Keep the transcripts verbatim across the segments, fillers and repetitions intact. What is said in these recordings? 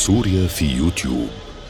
سوريا في يوتيوب.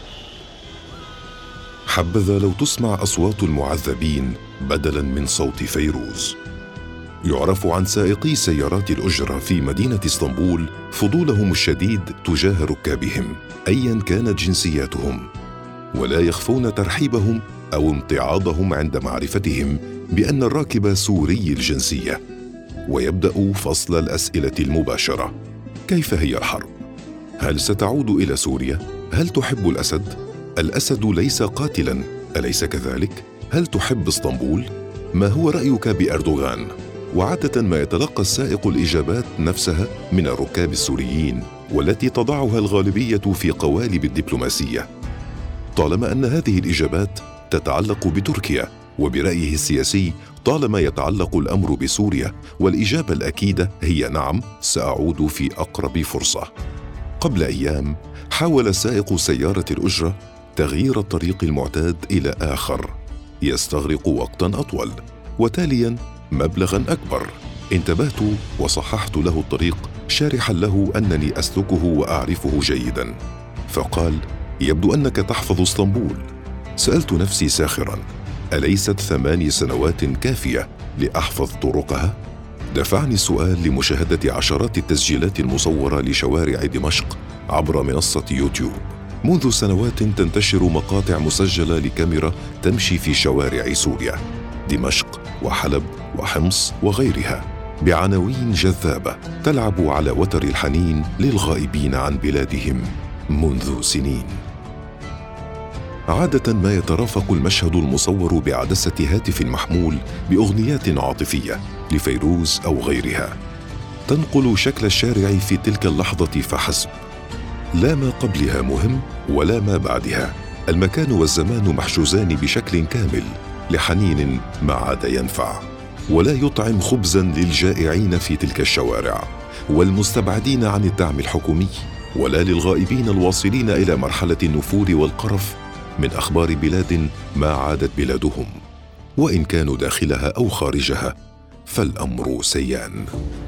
حبذا لو تسمع أصوات المعذبين بدلاً من صوت فيروز. يعرف عن سائقي سيارات الأجرة في مدينة اسطنبول فضولهم الشديد تجاه ركابهم أياً كانت جنسياتهم، ولا يخفون ترحيبهم أو امتعاضهم عند معرفتهم بأن الراكب سوري الجنسية. ويبدأ فصل الأسئلة المباشرة: كيف هي الحرب؟ هل ستعود إلى سوريا؟ هل تحب الأسد؟ الأسد ليس قاتلاً، أليس كذلك؟ هل تحب اسطنبول؟ ما هو رأيك بأردوغان؟ وعادة ما يتلقى السائق الإجابات نفسها من الركاب السوريين، والتي تضعها الغالبية في قوالب الدبلوماسية، طالما أن هذه الإجابات تتعلق بتركيا، وبرأيه السياسي طالما يتعلق الأمر بسوريا، والإجابة الأكيدة هي نعم، سأعود في أقرب فرصة. قبل أيام حاول سائق سيارة الأجرة تغيير الطريق المعتاد إلى آخر يستغرق وقتاً أطول وتالياً مبلغاً أكبر. انتبهت وصححت له الطريق شارحاً له أنني أسلكه وأعرفه جيداً، فقال: يبدو أنك تحفظ اسطنبول. سألت نفسي ساخراً: أليست ثماني سنوات كافية لأحفظ طرقها؟ دفعني السؤال لمشاهدة عشرات التسجيلات المصورة لشوارع دمشق عبر منصة يوتيوب. منذ سنوات تنتشر مقاطع مسجلة لكاميرا تمشي في شوارع سوريا، دمشق وحلب وحمص وغيرها، بعناوين جذابة تلعب على وتر الحنين للغائبين عن بلادهم منذ سنين. عادة ما يترافق المشهد المصور بعدسة هاتف محمول بأغنيات عاطفية لفيروز أو غيرها تنقل شكل الشارع في تلك اللحظة فحسب، لا ما قبلها مهم ولا ما بعدها. المكان والزمان محجوزان بشكل كامل لحنين ما عاد ينفع، ولا يطعم خبزاً للجائعين في تلك الشوارع والمستبعدين عن الدعم الحكومي، ولا للغائبين الواصلين إلى مرحلة النفور والقرف من أخبار بلاد ما عادت بلادهم، وإن كانوا داخلها أو خارجها فالأمر سيان.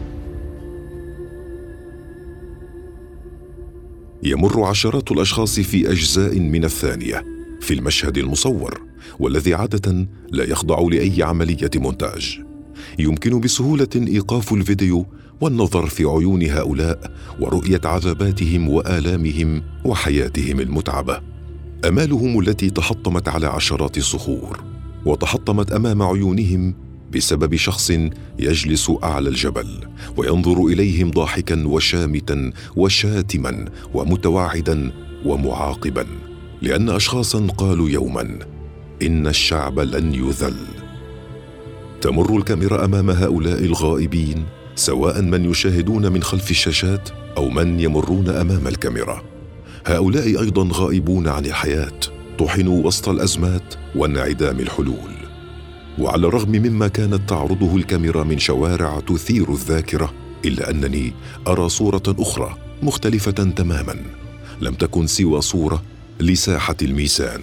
يمر عشرات الأشخاص في أجزاء من الثانية في المشهد المصور، والذي عادة لا يخضع لأي عملية مونتاج. يمكن بسهولة إيقاف الفيديو والنظر في عيون هؤلاء ورؤية عذاباتهم وآلامهم وحياتهم المتعبة، أمالهم التي تحطمت على عشرات الصخور وتحطمت أمام عيونهم بسبب شخص يجلس أعلى الجبل وينظر إليهم ضاحكاً وشامتاً وشاتماً ومتوعداً ومعاقباً، لأن أشخاصاً قالوا يوماً: إن الشعب لن يذل. تمر الكاميرا أمام هؤلاء الغائبين، سواء من يشاهدون من خلف الشاشات أو من يمرون أمام الكاميرا. هؤلاء أيضاً غائبون عن الحياة، طحنوا وسط الأزمات وانعدام الحلول. وعلى الرغم مما كانت تعرضه الكاميرا من شوارع تثير الذاكرة، إلا أنني أرى صورة أخرى مختلفة تماماً، لم تكن سوى صورة لساحة الميسان.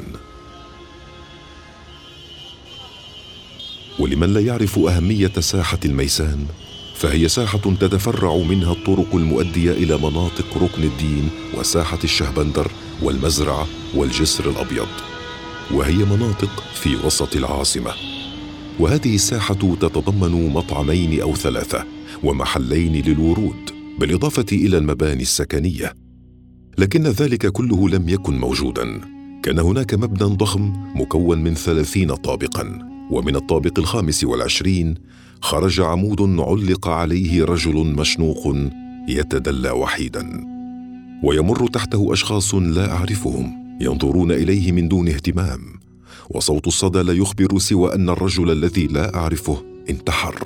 ولمن لا يعرف أهمية ساحة الميسان، فهي ساحة تتفرع منها الطرق المؤدية إلى مناطق ركن الدين وساحة الشهبندر والمزرعة والجسر الأبيض، وهي مناطق في وسط العاصمة. وهذه الساحة تتضمن مطعمين أو ثلاثة ومحلين للورود، بالإضافة إلى المباني السكنية. لكن ذلك كله لم يكن موجوداً. كان هناك مبنى ضخم مكون من ثلاثين طابقاً، ومن الطابق الخامس والعشرين خرج عمود علق عليه رجل مشنوق يتدلى وحيداً، ويمر تحته أشخاص لا أعرفهم ينظرون إليه من دون اهتمام، وصوت الصدى لا يخبر سوى أن الرجل الذي لا أعرفه انتحر.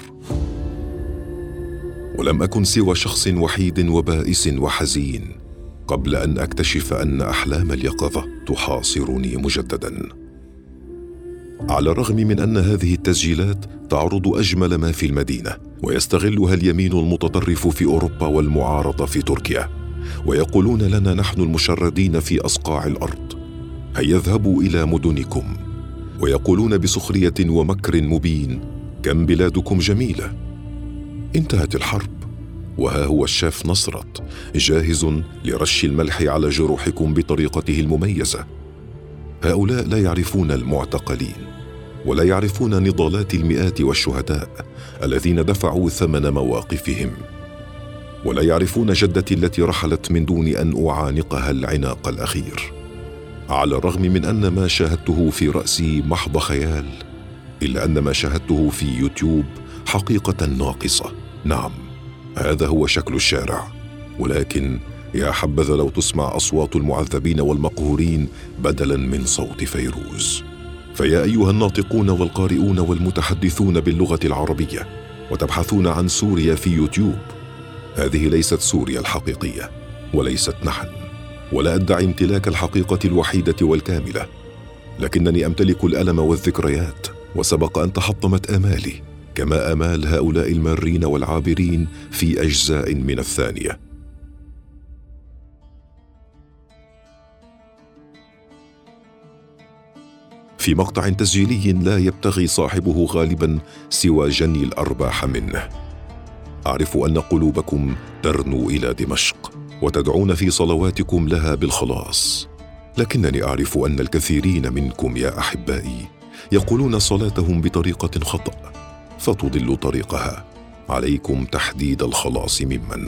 ولم أكن سوى شخص وحيد وبائس وحزين قبل أن أكتشف أن أحلام اليقظة تحاصرني مجدداً. على الرغم من أن هذه التسجيلات تعرض أجمل ما في المدينة، ويستغلها اليمين المتطرف في أوروبا والمعارضة في تركيا، ويقولون لنا نحن المشردين في أصقاع الأرض: هيا اذهبوا إلى مدنكم، ويقولون بسخرية ومكر مبين: كم بلادكم جميلة. انتهت الحرب، وها هو الشيف نصرت جاهز لرش الملح على جروحكم بطريقته المميزة. هؤلاء لا يعرفون المعتقلين، ولا يعرفون نضالات المئات والشهداء الذين دفعوا ثمن مواقفهم، ولا يعرفون جدتي التي رحلت من دون أن أعانقها العناق الأخير. على الرغم من أن ما شاهدته في رأسي محض خيال، إلا أن ما شاهدته في يوتيوب حقيقة ناقصة. نعم، هذا هو شكل الشارع، ولكن يا حبذا لو تسمع أصوات المعذبين والمقهورين بدلاً من صوت فيروز. فيا أيها الناطقون والقارئون والمتحدثون باللغة العربية وتبحثون عن سوريا في يوتيوب، هذه ليست سوريا الحقيقية، وليست نحن، ولا أدعي امتلاك الحقيقة الوحيدة والكاملة، لكنني أمتلك الألم والذكريات، وسبق أن تحطمت آمالي كما آمال هؤلاء المارين والعابرين في أجزاء من الثانية. في مقطع تسجيلي لا يبتغي صاحبه غالبا سوى جني الأرباح منه، أعرف أن قلوبكم ترنو إلى دمشق وتدعون في صلواتكم لها بالخلاص، لكنني أعرف أن الكثيرين منكم يا أحبائي يقولون صلاتهم بطريقة خطأ فتضل طريقها. عليكم تحديد الخلاص ممن.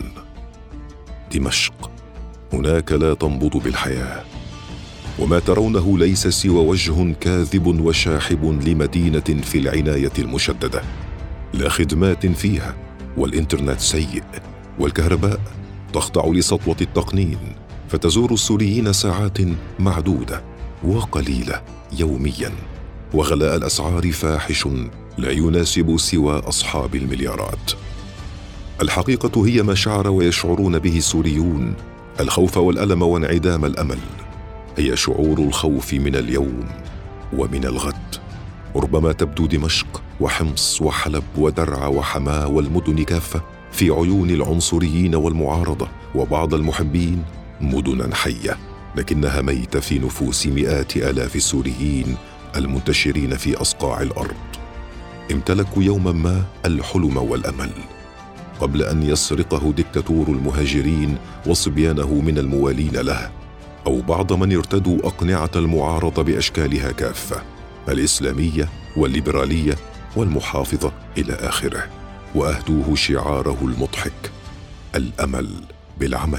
دمشق هناك لا تنبض بالحياة، وما ترونه ليس سوى وجه كاذب وشاحب لمدينة في العناية المشددة، لا خدمات فيها، والإنترنت سيء، والكهرباء تخضع لسطوة التقنين، فتزور السوريين ساعات معدودة وقليلة يوميا، وغلاء الأسعار فاحش لا يناسب سوى أصحاب المليارات. الحقيقة هي ما شعر ويشعرون به السوريون، الخوف والألم وانعدام الأمل. هي شعور الخوف من اليوم ومن الغد. ربما تبدو دمشق وحمص وحلب ودرعا وحماة والمدن كافة في عيون العنصريين والمعارضة وبعض المحبين مدنا حية، لكنها ميتة في نفوس مئات آلاف السوريين المنتشرين في أصقاع الأرض. امتلكوا يوما ما الحلم والأمل قبل أن يسرقه ديكتاتور المهاجرين وصبيانه من الموالين له، أو بعض من ارتدوا أقنعة المعارضة بأشكالها كافة، الإسلامية والليبرالية والمحافظة إلى آخره، وأهدوه شعاره المضحك: الأمل بالعمل.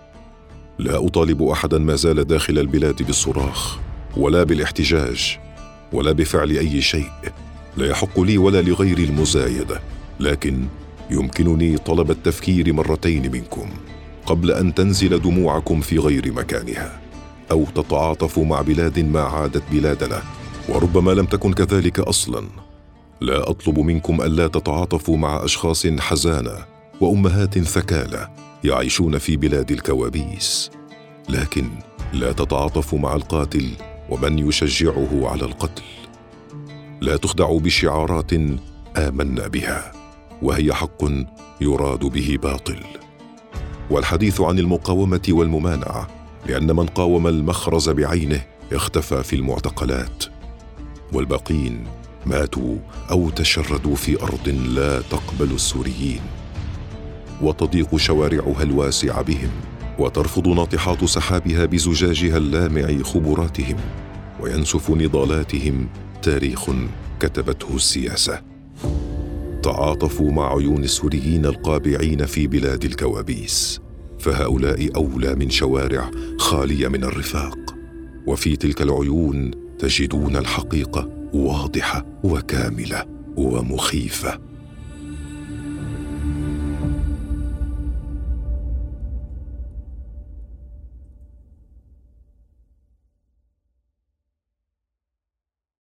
لا أطالب أحدا ما زال داخل البلاد بالصراخ ولا بالاحتجاج ولا بفعل أي شيء، لا يحق لي ولا لغيري المزايدة، لكن يمكنني طلب التفكير مرتين منكم قبل أن تنزل دموعكم في غير مكانها، أو تتعاطفوا مع بلاد ما عادت بلادنا وربما لم تكن كذلك أصلا. لا أطلب منكم ألا تتعاطفوا مع أشخاص حزانة وأمهات ثكالى يعيشون في بلاد الكوابيس، لكن لا تتعاطفوا مع القاتل ومن يشجعه على القتل. لا تخدعوا بشعارات آمنا بها وهي حق يراد به باطل. والحديث عن المقاومة والممانعة، لأن من قاوم المخرز بعينه اختفى في المعتقلات، والباقين ماتوا أو تشردوا في أرض لا تقبل السوريين، وتضيق شوارعها الواسعة بهم، وترفض ناطحات سحابها بزجاجها اللامع خبراتهم، وينسف نضالاتهم تاريخ كتبته السياسة. تعاطفوا مع عيون السوريين القابعين في بلاد الكوابيس، فهؤلاء أولى من شوارع خالية من الرفاق، وفي تلك العيون تجدون الحقيقة واضحة وكاملة ومخيفة.